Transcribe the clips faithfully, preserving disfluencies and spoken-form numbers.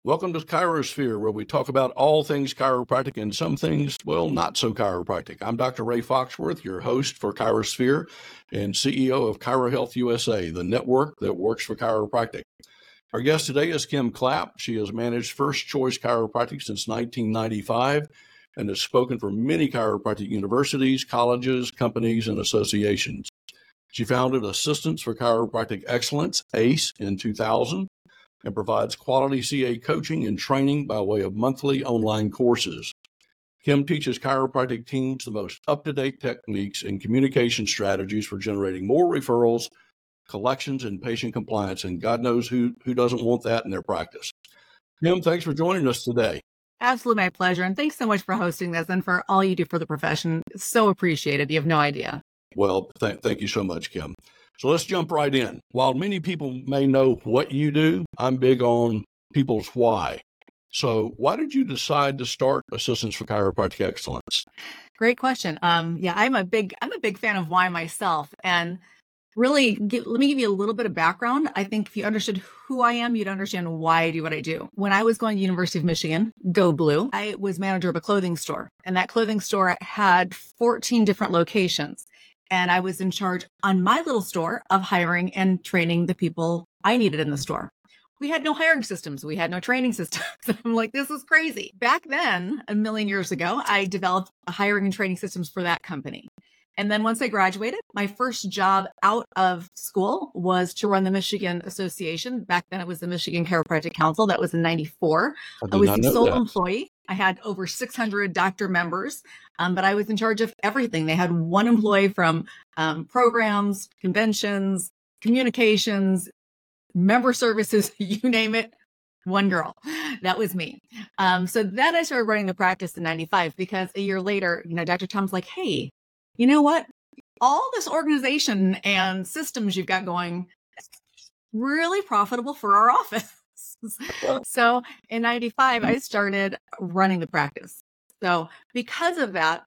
Welcome to Chirosphere, where we talk about all things chiropractic and some things, well, not so chiropractic. I'm Doctor Ray Foxworth, your host for Chirosphere and C E O of ChiroHealth U S A, the network that works for chiropractic. Our guest today is Kim Clapp. She has managed First Choice Chiropractic since nineteen ninety-five and has spoken for many chiropractic universities, colleges, companies, and associations. She founded Assistance for Chiropractic Excellence, A C E, in two thousand. And provides quality C A coaching and training by way of monthly online courses. Kim teaches chiropractic teams the most up-to-date techniques and communication strategies for generating more referrals, collections, and patient compliance. And God knows who, who doesn't want that in their practice. Kim, thanks for joining us today. Absolutely my pleasure. And thanks so much for hosting this and for all you do for the profession. It's so appreciated. You have no idea. Well, th- thank you so much, Kim. So let's jump right in. While many people may know what you do, I'm big on people's why. So why did you decide to start Assistance for Chiropractic Excellence? Great question. Um, yeah, I'm a big, I'm a big fan of why myself. And really, give, let me give you a little bit of background. I think if you understood who I am, you'd understand why I do what I do. When I was going to University of Michigan, Go Blue, I was manager of a clothing store. And that clothing store had fourteen different locations. And I was in charge on my little store of hiring and training the people I needed in the store. We had no hiring systems. We had no training systems. I'm like, this is crazy. Back then, a million years ago, I developed hiring and training systems for that company. And then once I graduated, my first job out of school was to run the Michigan Association. Back then, it was the Michigan Chiropractic Council. That was in ninety-four. I, I was the sole that. employee. I had over six hundred doctor members, um, but I was in charge of everything. They had one employee from um, programs, conventions, communications, member services, you name it, one girl. That was me. Um, so then I started running the practice in ninety-five because a year later, you know, Doctor Tom's like, hey, you know what? All this organization and systems you've got going, really profitable for our office. So in ninety-five, I started running the practice. So because of that,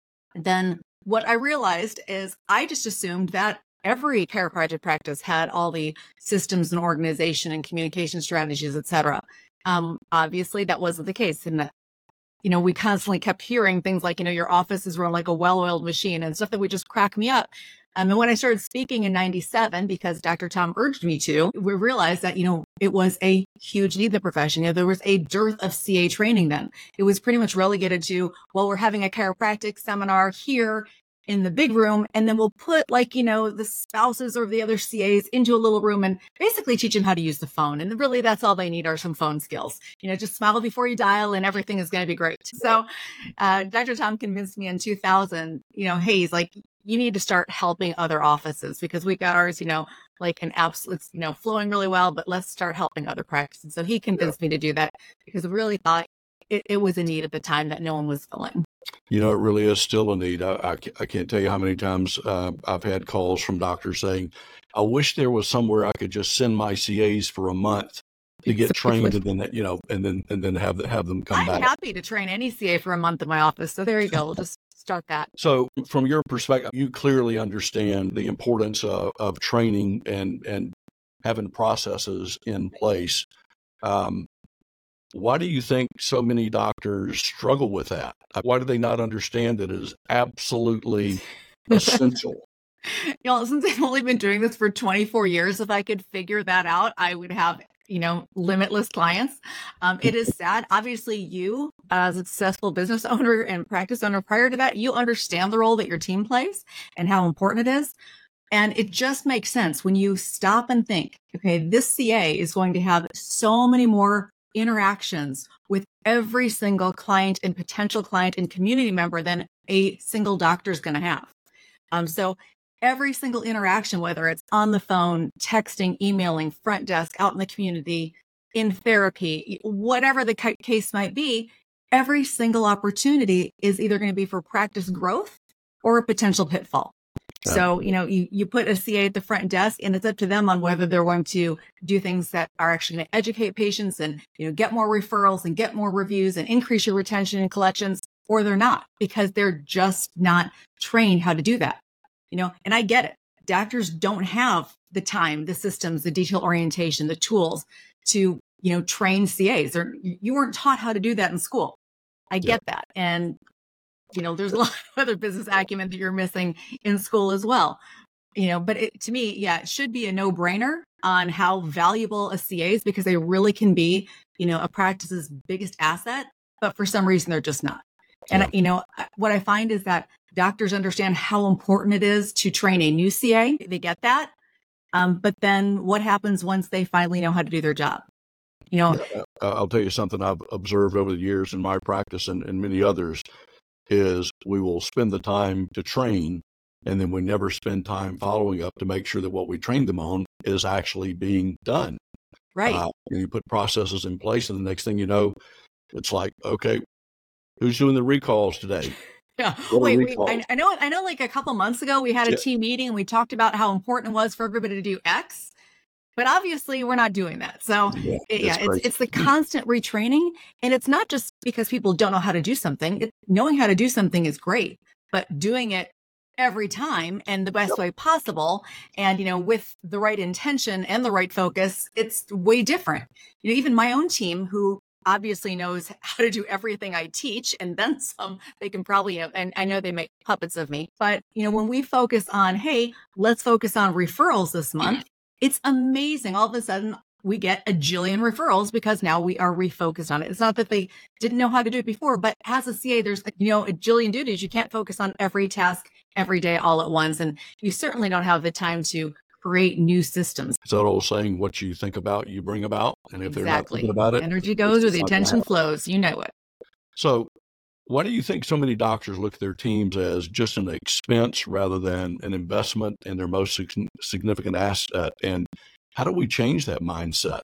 then what I realized is I just assumed that every chiropractic practice had all the systems and organization and communication strategies, et cetera. Um, obviously, that wasn't the case. And, you know, we constantly kept hearing things like, you know, your office is run like a well-oiled machine and stuff that would just crack me up. Um, and when I started speaking in ninety-seven, because Doctor Tom urged me to, we realized that, you know, it was a huge need in the profession. You know, there was a dearth of C A training then. It was pretty much relegated to, well, we're having a chiropractic seminar here in the big room, and then we'll put like, you know, the spouses or the other C As into a little room and basically teach them how to use the phone. And really, that's all they need are some phone skills. You know, just smile before you dial and everything is going to be great. So uh, Doctor Tom convinced me in two thousand, you know, hey, he's like, you need to start helping other offices because we got ours, you know, like an absolute, you know, flowing really well, but let's start helping other practices. So he convinced yeah. me to do that because we really thought it, it was a need at the time that no one was filling. You know, it really is still a need. I, I, I can't tell you how many times uh, I've had calls from doctors saying, I wish there was somewhere I could just send my C As for a month to get trained and then, you know, and then, and then have, the, have them come I'm back. I'm happy to train any C A for a month in my office. So there you go. We'll just start that. So from your perspective, you clearly understand the importance of, of training and, and having processes in place. Um, Why do you think so many doctors struggle with that? Why do they not understand that it is absolutely essential? You know, since I've only been doing this for twenty-four years, if I could figure that out, I would have, you know, limitless clients. Um, it is sad. Obviously, you as a successful business owner and practice owner prior to that, you understand the role that your team plays and how important it is. And it just makes sense when you stop and think, okay, this C A is going to have so many more interactions with every single client and potential client and community member than a single doctor is going to have. Um, so every single interaction, whether it's on the phone, texting, emailing, front desk, out in the community, in therapy, whatever the ca- case might be, every single opportunity is either going to be for practice growth or a potential pitfall. Yeah. So, you know, you, you put a C A at the front desk and it's up to them on whether they're going to do things that are actually going to educate patients and, you know, get more referrals and get more reviews and increase your retention and collections, or they're not because they're just not trained how to do that. You know, and I get it. Doctors don't have the time, the systems, the detail orientation, the tools to you know, train C As. Or you weren't taught how to do that in school. I get yeah. that. And, you know, there's a lot of other business acumen that you're missing in school as well. You know, but it, to me, yeah, it should be a no-brainer on how valuable a C A is, because they really can be, you know, a practice's biggest asset. But for some reason, they're just not. And, yeah. you know, what I find is that doctors understand how important it is to train a new C A. They get that. Um, but then what happens once they finally know how to do their job? You know, uh, I'll tell you something I've observed over the years in my practice and, and many others is we will spend the time to train, and then we never spend time following up to make sure that what we trained them on is actually being done. Right. Uh, and you put processes in place, and the next thing you know, it's like, okay, who's doing the recalls today? Yeah. Wait, wait, I, I know, I know like a couple months ago, we had a yeah. team meeting and we talked about how important it was for everybody to do X, but obviously we're not doing that. So yeah, it, yeah it's, it's the constant retraining. And it's not just because people don't know how to do something. It, knowing how to do something is great, but doing it every time and the best yep. way possible. And, you know, with the right intention and the right focus, it's way different. You know, even my own team, who obviously knows how to do everything I teach and then some, they can probably, and I know they make puppets of me, but you know, when we focus on, hey, let's focus on referrals this month, it's amazing. All of a sudden we get a jillion referrals because now we are refocused on it. It's not that they didn't know how to do it before, but as a C A, there's, you know, a jillion duties. You can't focus on every task every day all at once. And you certainly don't have the time to create new systems. It's that old saying, what you think about, you bring about. And if exactly. they're not thinking about it, energy goes where the attention flows. You know it. So why do you think so many doctors look at their teams as just an expense rather than an investment in their most significant asset? And how do we change that mindset?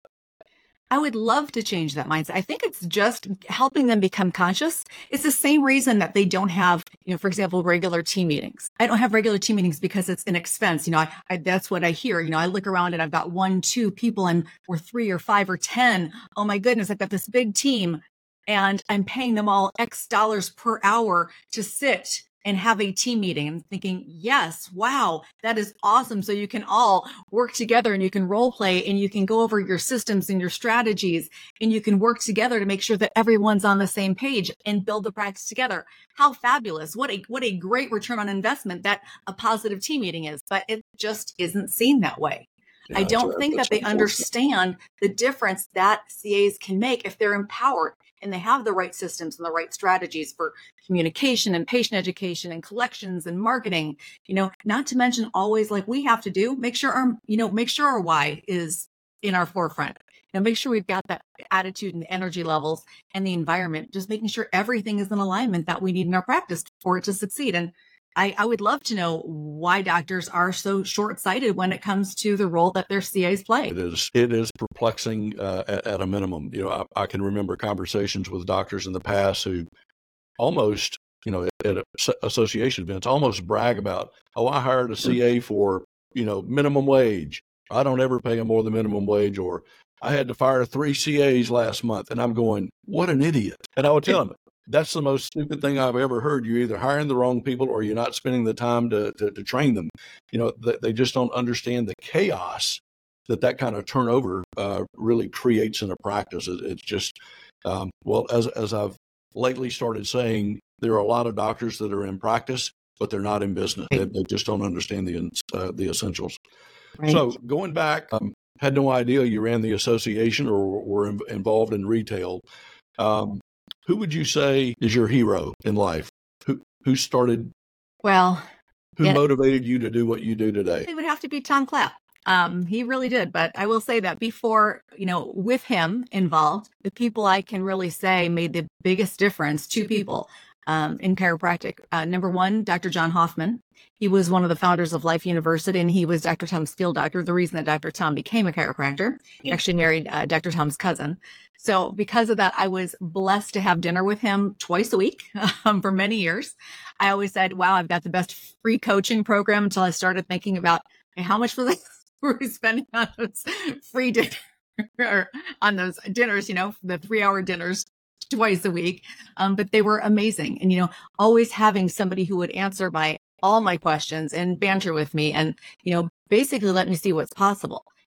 I would love to change that mindset. I think it's just helping them become conscious. It's the same reason that they don't have, you know, for example, regular team meetings. I don't have regular team meetings because it's an expense. You know, I, I, that's what I hear. You know, I look around and I've got one, two people and we're three or five or ten. Oh my goodness, I've got this big team and I'm paying them all X dollars per hour to sit and have a team meeting. I'm thinking, yes, wow, that is awesome. So you can all work together and you can role play and you can go over your systems and your strategies and you can work together to make sure that everyone's on the same page and build the practice together. How fabulous. What a, what a great return on investment that a positive team meeting is, but it just isn't seen that way. Yeah, I don't right. think that's that they understand the difference that C As can make if they're empowered and they have the right systems and the right strategies for communication and patient education and collections and marketing, you know, not to mention always like we have to do, make sure our, you know, make sure our why is in our forefront. You know, make sure we've got that attitude and the energy levels and the environment, just making sure everything is in alignment that we need in our practice for it to succeed. And I, I would love to know why doctors are so short-sighted when it comes to the role that their C As play. It is it is perplexing uh, at, at a minimum. You know, I, I can remember conversations with doctors in the past who almost, you know, at, at association events, almost brag about, oh, I hired a C A for, you know, minimum wage. I don't ever pay them more than minimum wage, or I had to fire three C As last month. And I'm going, what an idiot. And I would tell them, that's the most stupid thing I've ever heard. You're either hiring the wrong people or you're not spending the time to to, to train them. You know, they, they just don't understand the chaos that that kind of turnover uh, really creates in a practice. It, it's just, um, well, as as I've lately started saying, there are a lot of doctors that are in practice, but they're not in business. They, they just don't understand the uh, the essentials. Right. So going back, um, had no idea you ran the association or were in, involved in retail. Um, Who would you say is your hero in life? Who who started? Well, who yeah, motivated you to do what you do today? It would have to be Tom Clapp. Um, he really did. But I will say that before, you know, with him involved, the people I can really say made the biggest difference, two people um, in chiropractic. Uh, number one, Doctor John Hoffman. He was one of the founders of Life University, and he was Doctor Tom's field doctor. The reason that Doctor Tom became a chiropractor, he actually married uh, Doctor Tom's cousin. So because of that, I was blessed to have dinner with him twice a week um, for many years. I always said, wow, I've got the best free coaching program, until I started thinking about, hey, how much was I were we spending on those free dinner, on those dinners, you know, the three hour dinners twice a week. Um, but they were amazing. And, you know, always having somebody who would answer my all my questions and banter with me and, you know, basically let me see what's possible.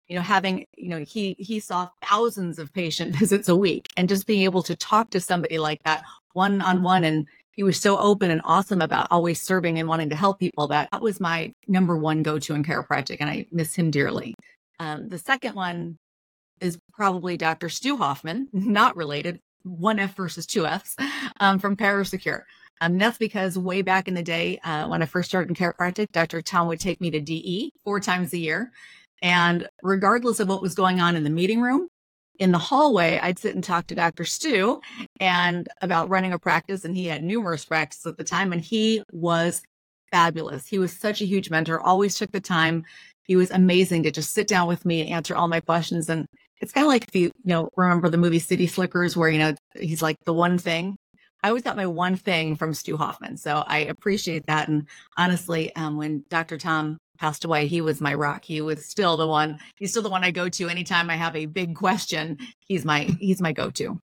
you know, having, you know, he, he saw thousands of patient visits a week, and just being able to talk to somebody like that one on one. And he was so open and awesome about always serving and wanting to help people. That, that was my number one go-to in chiropractic, and I miss him dearly. Um, the second one is probably Doctor Stu Hoffman, not related, one F versus two Fs, um, from ChiroSecure. Um, that's because way back in the day, uh, when I first started in chiropractic, Doctor Tom would take me to D E four times a year. And regardless of what was going on in the meeting room, in the hallway, I'd sit and talk to Doctor Stu and about running a practice. And he had numerous practices at the time, and he was fabulous. He was such a huge mentor, always took the time. He was amazing to just sit down with me and answer all my questions. And it's kind of like, if you, you know, remember the movie City Slickers, where, you know, he's like the one thing. I always got my one thing from Stu Hoffman. So I appreciate that. And honestly, um, when Doctor Tom passed away, he was my rock. He was still the one, he's still the one I go to anytime I have a big question. He's my, he's my go-to.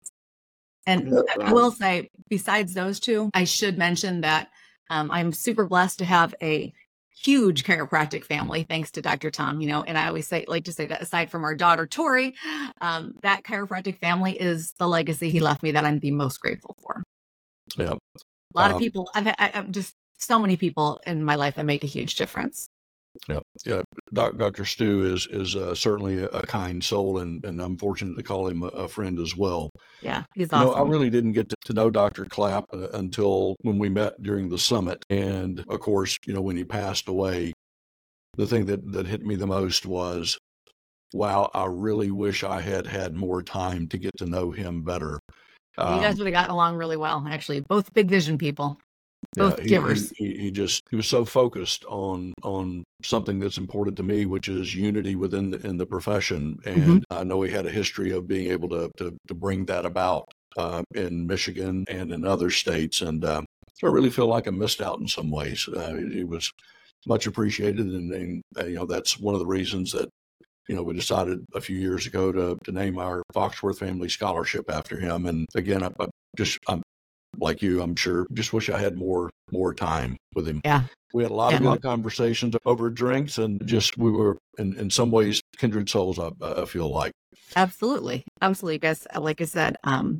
And I will say, besides those two, I should mention that um, I'm super blessed to have a huge chiropractic family, thanks to Doctor Tom, you know, and I always say, like to say that aside from our daughter, Tori, um, that chiropractic family is the legacy he left me that I'm the most grateful for. Yeah. A lot um, of people, I've, I, I've just so many people in my life that make a huge difference. Yeah, yeah. Doc, Doctor Stu is is uh, certainly a, a kind soul, and, and I'm fortunate to call him a, a friend as well. Yeah, he's You know, I awesome. really didn't get to, to know Doctor Clapp uh, until when we met during the summit. And of course, you know, when he passed away, the thing that, that hit me the most was, wow, I really wish I had had more time to get to know him better. You Um, guys would have gotten along really well, actually. Both big vision people, both yeah, he, givers. he, he he just, he was so focused on, on something that's important to me, which is unity within the, in the profession. And Mhm. I know he had a history of being able to, to, to bring that about uh, in Michigan and in other states. And uh, so I really feel like I missed out in some ways. Uh, he was much appreciated. And, and uh, you know, that's one of the reasons that, you know, we decided a few years ago to, to name our Foxworth Family Scholarship after him. And again, I, I just, I'm like you, I'm sure, just wish I had more, more time with him. Yeah. We had a lot Yeah. of good conversations over drinks, and just, we were in, in some ways kindred souls, I, I feel like. Absolutely. Absolutely. Guys, like I said, um,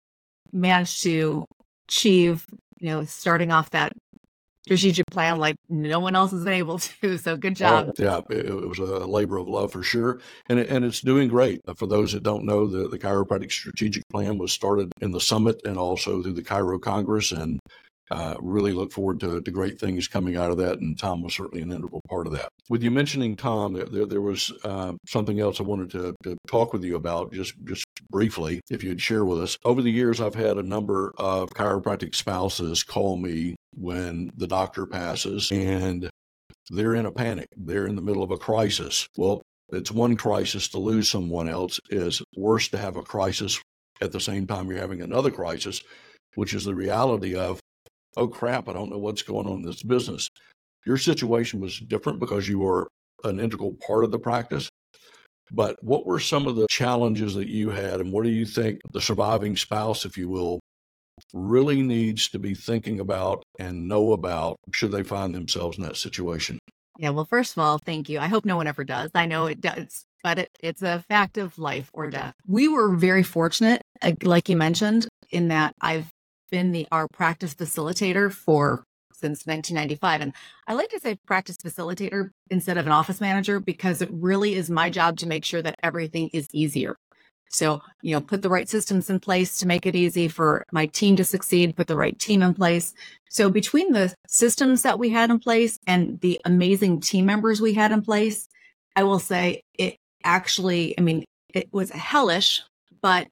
managed to achieve, you know, starting off that strategic plan like no one else has been able to. So good job. Oh, yeah, it, it was a labor of love for sure. And it, and it's doing great. For those that don't know, the, the chiropractic strategic plan was started in the summit and also through the Chiro Congress, and uh, really look forward to, to great things coming out of that. And Tom was certainly an integral part of that. With you mentioning Tom, there, there was uh, something else I wanted to, to talk with you about, just, just briefly, if you'd share with us. Over the years, I've had a number of chiropractic spouses call me when the doctor passes, and they're in a panic. They're in the middle of a crisis. Well, it's one crisis to lose someone else. It's worse to have a crisis at the same time you're having another crisis, which is the reality of, oh crap, I don't know what's going on in this business. Your situation was different because you were an integral part of the practice. But what were some of the challenges that you had, and what do you think the surviving spouse, if you will, really needs to be thinking about and know about should they find themselves in that situation? Yeah. Well, first of all, thank you. I hope no one ever does. I know it does, but it, it's a fact of life or death. We were very fortunate, uh, like you mentioned, in that I've been the our practice facilitator for since nineteen ninety-five. And I like to say practice facilitator instead of an office manager, because it really is my job to make sure that everything is easier. So, you know, put the right systems in place to make it easy for my team to succeed, put the right team in place. So between the systems that we had in place and the amazing team members we had in place, I will say it actually, I mean, it was hellish, but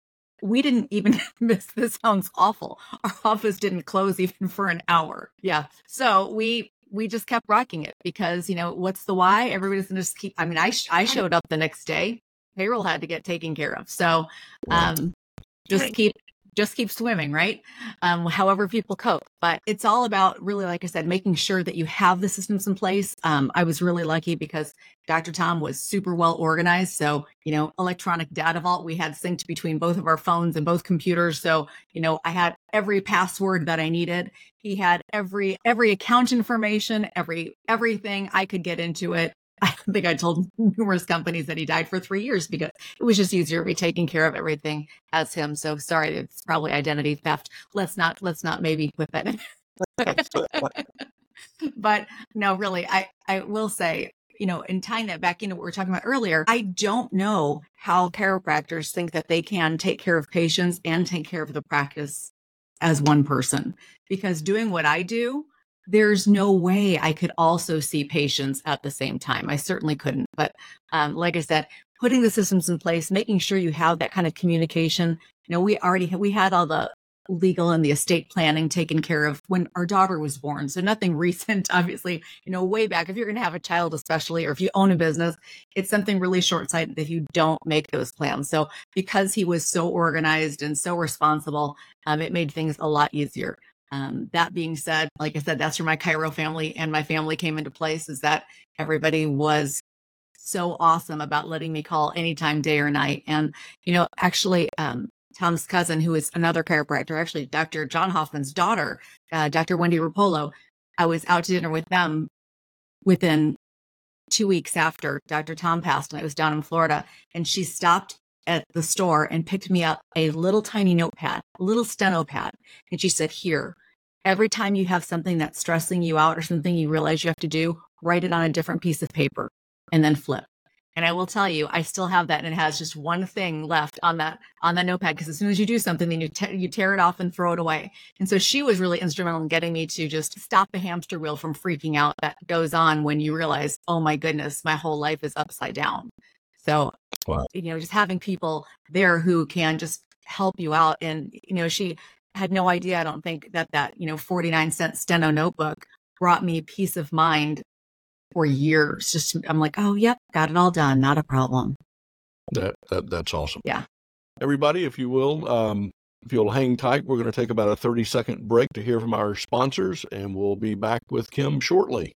we didn't even miss, this sounds awful. Our office didn't close even for an hour. Yeah. So we, we just kept rocking it because, you know, what's the why? Everybody's going to just keep, I mean, I, I showed up the next day, payroll had to get taken care of. So, um, just keep, just keep swimming, right? Um, however people cope, but it's all about really, like I said, making sure that you have the systems in place. Um, I was really lucky because Doctor Tom was super well organized. So, you know, electronic data vault, we had synced between both of our phones and both computers. So, you know, I had every password that I needed. He had every, every account information, every, everything I could get into it. I think I told numerous companies that he died for three years because it was just easier to be taking care of everything as him. So sorry, it's probably identity theft. Let's not, let's not maybe put that in. But no, really, I, I will say, you know, in tying that back into what we were talking about earlier, I don't know how chiropractors think that they can take care of patients and take care of the practice as one person, because doing what I do, there's no way I could also see patients at the same time. I certainly couldn't. But um, like I said, putting the systems in place, making sure you have that kind of communication. You know, we already we had all the legal and the estate planning taken care of when our daughter was born. So nothing recent, obviously, you know, way back. If you're going to have a child, especially, or if you own a business, it's something really short-sighted if you don't make those plans. So because he was so organized and so responsible, um, it made things a lot easier. Um, that being said, like I said, that's where my chiro family and my family came into place, is that everybody was so awesome about letting me call anytime, day or night. And, you know, actually, um, Tom's cousin, who is another chiropractor, actually Doctor John Hoffman's daughter, uh, Doctor Wendy Rapolo, I was out to dinner with them within two weeks after Doctor Tom passed, and I was down in Florida, and she stopped at the store and picked me up a little tiny notepad, a little steno pad. And she said, here, every time you have something that's stressing you out or something you realize you have to do, write it on a different piece of paper and then flip. And I will tell you, I still have that, and it has just one thing left on that on that notepad, because as soon as you do something, then you te- you tear it off and throw it away. And so she was really instrumental in getting me to just stop the hamster wheel from freaking out that goes on when you realize, oh my goodness, my whole life is upside down. So, wow. You know, just having people there who can just help you out. And, you know, she had no idea, I don't think, that that, you know, forty-nine cent steno notebook brought me peace of mind for years. Just, I'm like, oh, yep, got it all done. Not a problem. That, that That's awesome. Yeah. Everybody, if you will, um, if you'll hang tight, we're going to take about a thirty second break to hear from our sponsors, and we'll be back with Kim shortly.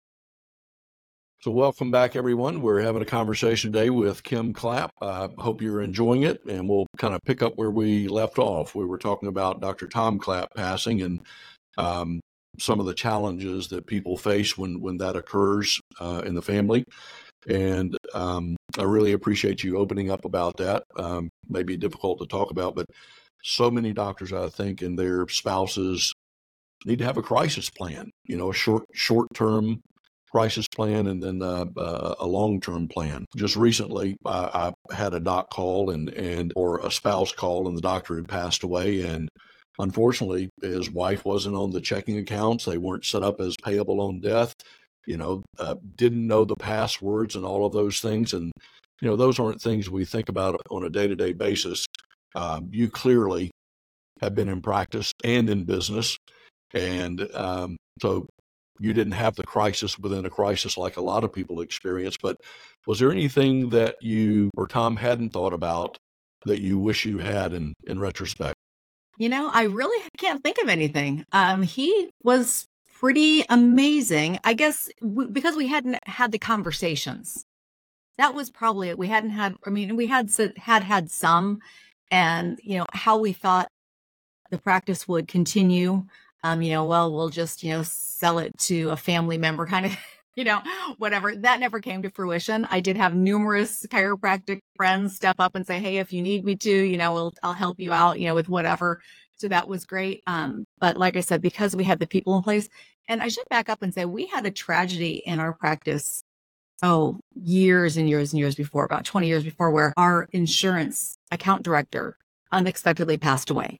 So welcome back, everyone. We're having a conversation today with Kim Clapp. I uh, hope you're enjoying it, and we'll kind of pick up where we left off. We were talking about Doctor Tom Clapp passing, and um, some of the challenges that people face when, when that occurs uh, in the family. And um, I really appreciate you opening up about that. Um, maybe difficult to talk about, but so many doctors, I think, and their spouses need to have a crisis plan, you know, a short, short-term crisis plan, and then uh, uh, a long-term plan. Just recently, I, I had a doc call and, and, or a spouse call, and the doctor had passed away. And unfortunately, his wife wasn't on the checking accounts. They weren't set up as payable on death, you know, uh, didn't know the passwords and all of those things. And, you know, those aren't things we think about on a day-to-day basis. Um, you clearly have been in practice and in business. And um, so you didn't have the crisis within a crisis like a lot of people experience. But was there anything that you or Tom hadn't thought about that you wish you had in, in retrospect? You know, I really can't think of anything. Um, he was pretty amazing. I guess w- because we hadn't had the conversations. That was probably it. We hadn't had, I mean, we had had had some, and, you know, how we thought the practice would continue. Um, you know, well, we'll just, you know, sell it to a family member kind of, you know, whatever. That never came to fruition. I did have numerous chiropractic friends step up and say, hey, if you need me to, you know, we'll, I'll help you out, you know, with whatever. So that was great. Um, but like I said, because we had the people in place, and I should back up and say we had a tragedy in our practice, oh, years and years and years before, about twenty years before, where our insurance account director unexpectedly passed away.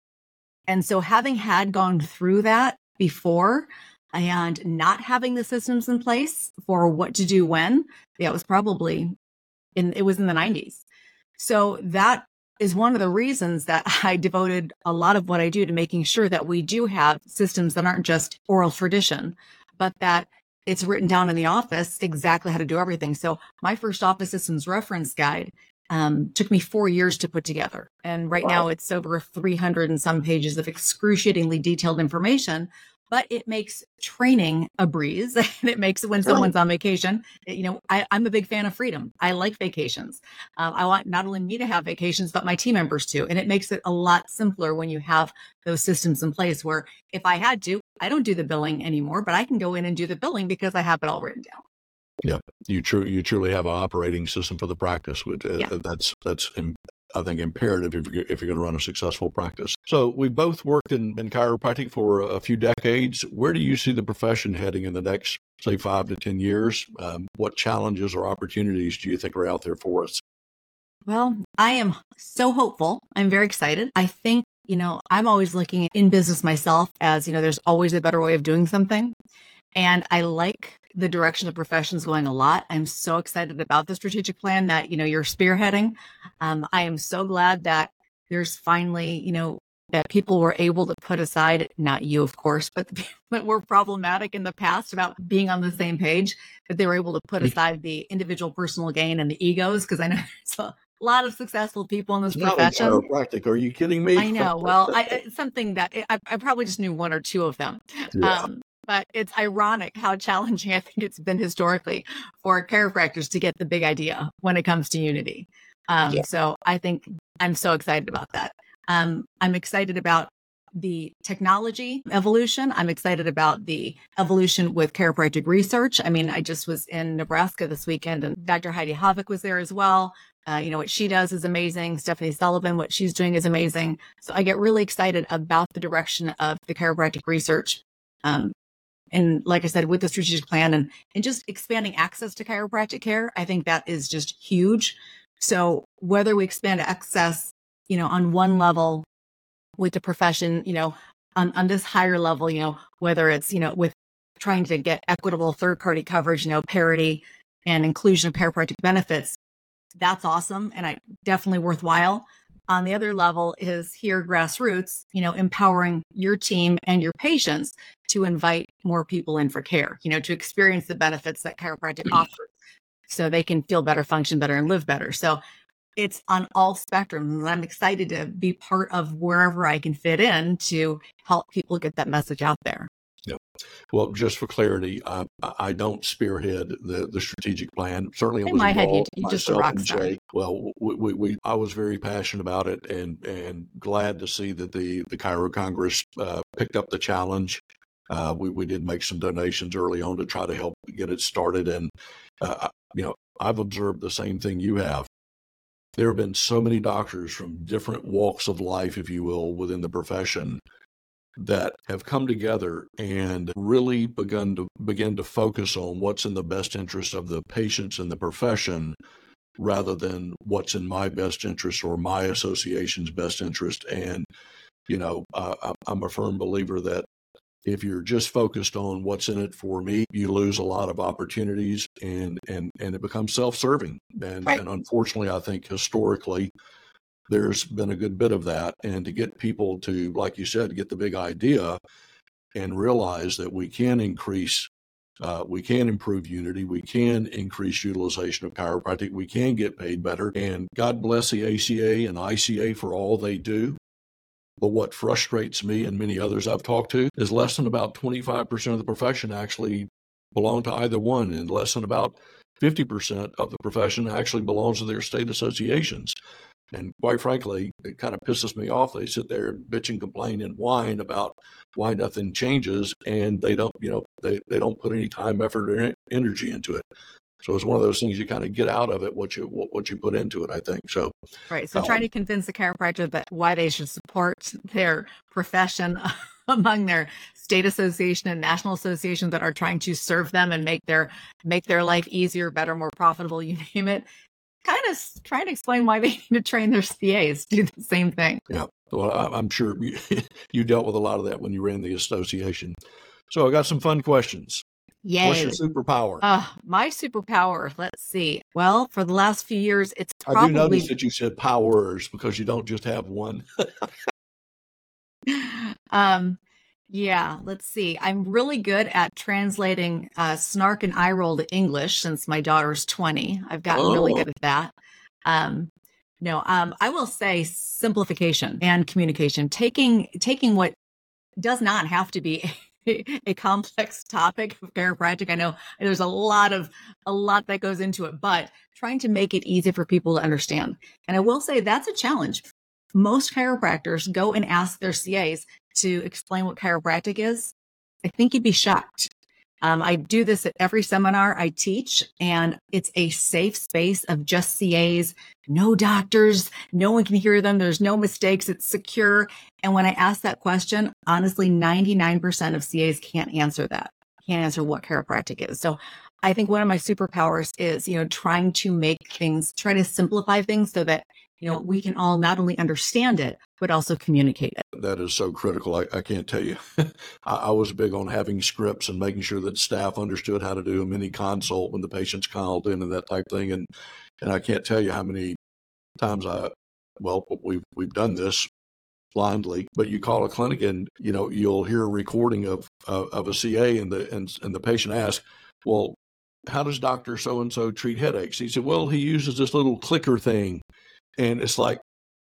And so having had gone through that before and not having the systems in place for what to do when, yeah, it was probably in, it was in the nineties. So that is one of the reasons that I devoted a lot of what I do to making sure that we do have systems that aren't just oral tradition, but that it's written down in the office exactly how to do everything. So my first office systems reference guide um, took me four years to put together. And right wow. now it's over three hundred and some pages of excruciatingly detailed information, but it makes training a breeze. And it makes when someone's on vacation, you know, I, I'm a big fan of freedom. I like vacations. Uh, I want not only me to have vacations, but my team members too. And it makes it a lot simpler when you have those systems in place where if I had to, I don't do the billing anymore, but I can go in and do the billing because I have it all written down. Yeah, you truly you truly have an operating system for the practice. Which, uh, Yeah. that's that's im- I think imperative if you're, if you're going to run a successful practice. So we both worked in, in chiropractic for a few decades. Where do you see the profession heading in the next, say, five to ten years? Um, what challenges or opportunities do you think are out there for us? Well, I am so hopeful. I'm very excited. I think, you know, I'm always looking in business myself as, you know, there's always a better way of doing something. And I like the direction the profession's going a lot. I'm so excited about the strategic plan that, you know, you're spearheading. Um, I am so glad that there's finally, you know, that people were able to put aside, not you, of course, but the people that were problematic in the past about being on the same page, that they were able to put aside the individual personal gain and the egos. Cause I know there's a lot of successful people in this It's not in profession. chiropractic. Are you kidding me? I know. Well, I, it's something that I, I probably just knew one or two of them. Yeah. Um, but it's ironic how challenging I think it's been historically for chiropractors to get the big idea when it comes to unity. Um, Yeah. so I think I'm so excited about that. Um, I'm excited about the technology evolution. I'm excited about the evolution with chiropractic research. I mean, I just was in Nebraska this weekend and Doctor Heidi Havik was there as well. Uh, you know, what she does is amazing. Stephanie Sullivan, what she's doing is amazing. So I get really excited about the direction of the chiropractic research. Um, and like I said, with the strategic plan and, and just expanding access to chiropractic care, I think that is just huge. So whether we expand access, you know, on one level with the profession, you know, on, on this higher level, you know, whether it's, you know, with trying to get equitable third party coverage, you know, parity and inclusion of chiropractic benefits, that's awesome. And I definitely worthwhile. On the other level is here grassroots, you know, empowering your team and your patients to invite more people in for care, you know, to experience the benefits that chiropractic offers so they can feel better, function better, and live better. So it's on all spectrums. I'm excited to be part of wherever I can fit in to help people get that message out there. Yeah. Well, just for clarity, I, I don't spearhead the, the strategic plan. Certainly, I In was my head, you, involved you're just a myself rock and star. Jay. Well, we, we, we I was very passionate about it, and and glad to see that the the Chiro Congress uh, picked up the challenge. Uh, we we did make some donations early on to try to help get it started, and uh, you know, I've observed the same thing you have. There have been so many doctors from different walks of life, if you will, within the profession that have come together and really begun to begin to focus on what's in the best interest of the patients and the profession rather than what's in my best interest or my association's best interest. And, you know, uh, I'm a firm believer that if you're just focused on what's in it for me, you lose a lot of opportunities and, and, and it becomes self-serving. And, Right. and unfortunately, I think historically, there's been a good bit of that. And to get people to, like you said, get the big idea and realize that we can increase, uh, we can improve unity, we can increase utilization of chiropractic, we can get paid better. And God bless the A C A and I C A for all they do. But what frustrates me and many others I've talked to is less than about twenty-five percent of the profession actually belong to either one, and less than about fifty percent of the profession actually belongs to their state associations. And quite frankly, it kind of pisses me off. They sit there and bitch and complain and whine about why nothing changes, and they don't, you know, they, they don't put any time, effort, or energy into it. So it's one of those things you kind of get out of it what you what, what you put into it, I think. So Right. So um, trying to convince the chiropractor that why they should support their profession among their state association and national associations that are trying to serve them and make their make their life easier, better, more profitable, you name it. Kind of trying to explain why they need to train their C As to do the same thing. Yeah. Well, I, I'm sure you, you dealt with a lot of that when you ran the association. So I got some fun questions. Yay. What's your superpower? Uh, my superpower, let's see. Well, for the last few years, it's I probably... do notice that you said powers because you don't just have one. um, yeah, let's see. I'm really good at translating uh, snark and eye roll to English since my daughter's twenty. I've gotten Oh. really good at that. Um, no, um, I will say simplification and communication, taking taking what does not have to be a, a complex topic of chiropractic. I know there's a lot of a lot that goes into it, but trying to make it easy for people to understand. And I will say that's a challenge. Most chiropractors go and ask their C As to explain what chiropractic is. I think you'd be shocked. Um, I do this at every seminar I teach, and it's a safe space of just C As, no doctors, no one can hear them. There's no mistakes. It's secure. And when I ask that question, honestly, ninety-nine percent of C As can't answer that, can't answer what chiropractic is. So I think one of my superpowers is, you know, trying to make things, try to simplify things so that, you know, we can all not only understand it, but also communicate it. That is so critical. I, I can't tell you. I, I was big on having scripts and making sure that staff understood how to do a mini consult when the patient's called in and that type thing. And and I can't tell you how many times I, well, we've we've done this blindly, but you call a clinic and, you know, you'll hear a recording of of, of a C A and the and and the patient asks, well, how does Doctor So-and-so treat headaches? He said, well, he uses this little clicker thing. And it's like,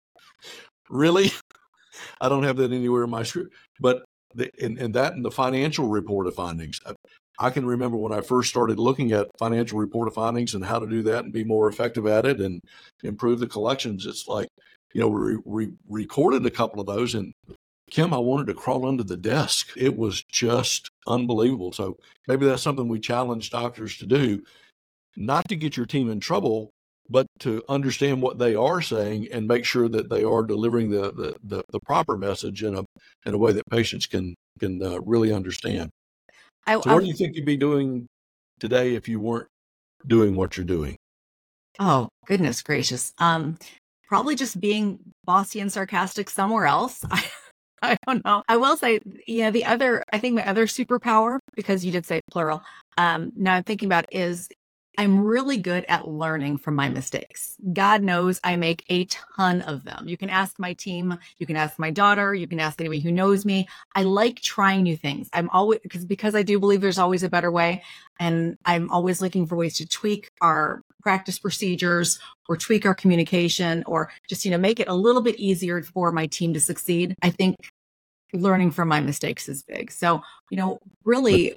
really? I don't have that anywhere in my script. But the, and, and that and the financial report of findings. I, I can remember when I first started looking at financial report of findings and how to do that and be more effective at it and improve the collections. It's like, you know, we, we recorded a couple of those, and Kim, I wanted to crawl under the desk. It was just unbelievable. So maybe that's something we challenge doctors to do, not to get your team in trouble, but to understand what they are saying and make sure that they are delivering the the, the, the proper message in a in a way that patients can can uh, really understand. I, So what do you think you'd be doing today if you weren't doing what you're doing? Oh, goodness gracious. Um, probably just being bossy and sarcastic somewhere else. I, I don't know. I will say, yeah, the other, I think my other superpower, because you did say plural, um, now I'm thinking about is I'm really good at learning from my mistakes. God knows I make a ton of them. You can ask my team, you can ask my daughter, you can ask anybody who knows me. I like trying new things. I'm always, because because I do believe there's always a better way. And I'm always looking for ways to tweak our practice procedures or tweak our communication or just, you know, make it a little bit easier for my team to succeed. I think learning from my mistakes is big. So, you know, really,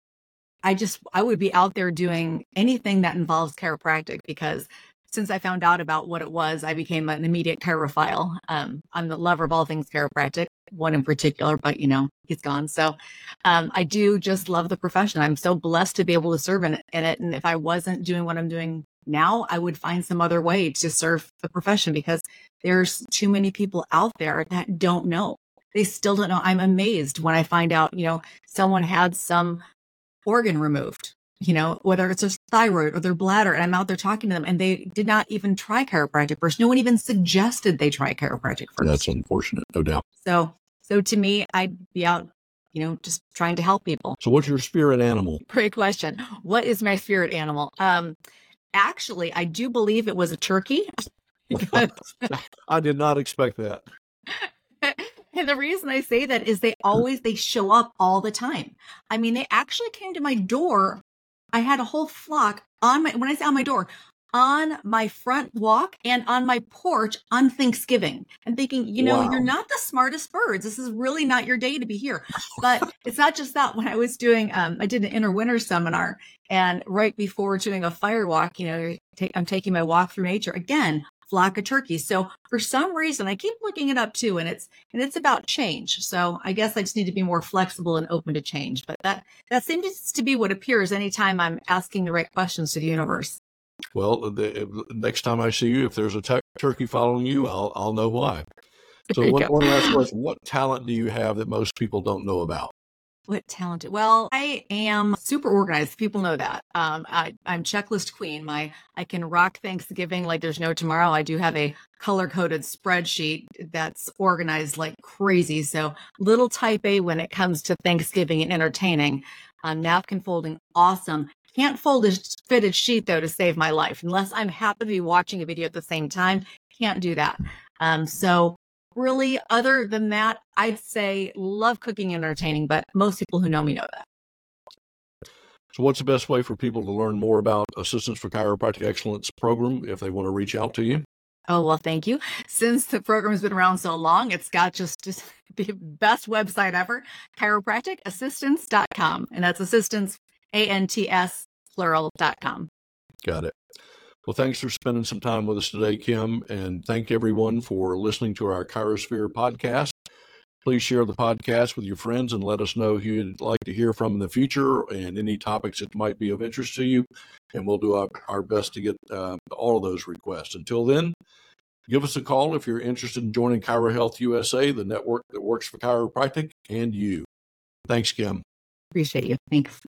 I just, I would be out there doing anything that involves chiropractic, because since I found out about what it was, I became an immediate chirophile. Um, I'm the lover of all things chiropractic, one in particular, but you know, he's gone. So um, I do just love the profession. I'm so blessed to be able to serve in it, in it. And if I wasn't doing what I'm doing now, I would find some other way to serve the profession, because there's too many people out there that don't know. They still don't know. I'm amazed when I find out, you know, someone had some organ removed, you know, whether it's a thyroid or their bladder, and I'm out there talking to them and they did not even try chiropractic first. No one even suggested they try chiropractic first. That's unfortunate, no doubt. So, so to me, I'd be out, you know, just trying to help people. So what's your spirit animal? Great question. What is my spirit animal? Um, actually, I do believe it was a turkey. I did not expect that. And the reason I say that is they always, they show up all the time. I mean, they actually came to my door. I had a whole flock on my, when I say on my door, on my front walk and on my porch on Thanksgiving. And thinking, you know, wow, you're not the smartest birds. This is really not your day to be here. But it's not just that. When I was doing, um, I did an inner winter seminar, and right before doing a fire walk, you know, I'm taking my walk through nature again. Flock of turkeys. So for some reason, I keep looking it up too, and it's and it's about change. So I guess I just need to be more flexible and open to change. But that that seems to be what appears anytime I'm asking the right questions to the universe. Well, the, next time I see you, if there's a t- turkey following you, I'll I'll know why. So one, one last question: what talent do you have that most people don't know about? What talented? Well, I am super organized. People know that. Um, I, I'm checklist queen. My I can rock Thanksgiving like there's no tomorrow. I do have a color coded spreadsheet that's organized like crazy. So little type A when it comes to Thanksgiving and entertaining. Um, napkin folding, awesome. Can't fold a fitted sheet though to save my life unless I'm happy to be watching a video at the same time. Can't do that. Um, so. Really, other than that, I'd say love cooking and entertaining, but most people who know me know that. So what's the best way for people to learn more about Assistance for Chiropractic Excellence program if they want to reach out to you? Oh, well, thank you. Since the program has been around so long, it's got just, just the best website ever, chiropractic assistance dot com. And that's assistance, A N T S, plural, dot com. Got it. Well, thanks for spending some time with us today, Kim, and thank everyone for listening to our Chirosphere podcast. Please share the podcast with your friends and let us know who you'd like to hear from in the future and any topics that might be of interest to you. And we'll do our, our best to get uh, all of those requests. Until then, give us a call if you're interested in joining ChiroHealth U S A, the network that works for chiropractic and you. Thanks, Kim. Appreciate you. Thanks.